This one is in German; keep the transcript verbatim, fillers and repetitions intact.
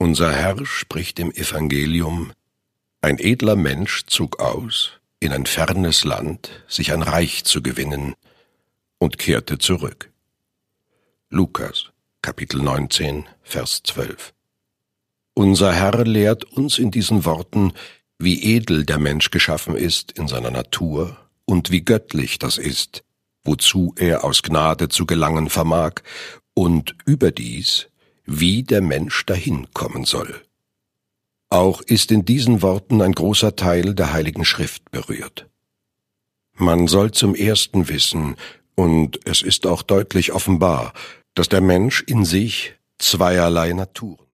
Unser Herr spricht im Evangelium: Ein edler Mensch zog aus, in ein fernes Land, sich ein Reich zu gewinnen, und kehrte zurück. Lukas, Kapitel neunzehn, Vers zwölf. Unser Herr lehrt uns in diesen Worten, wie edel der Mensch geschaffen ist in seiner Natur und wie göttlich das ist, wozu er aus Gnade zu gelangen vermag, und überdies, wie der Mensch dahin kommen soll. Auch ist in diesen Worten ein großer Teil der Heiligen Schrift berührt. Man soll zum Ersten wissen, und es ist auch deutlich offenbar, dass der Mensch in sich zweierlei Naturen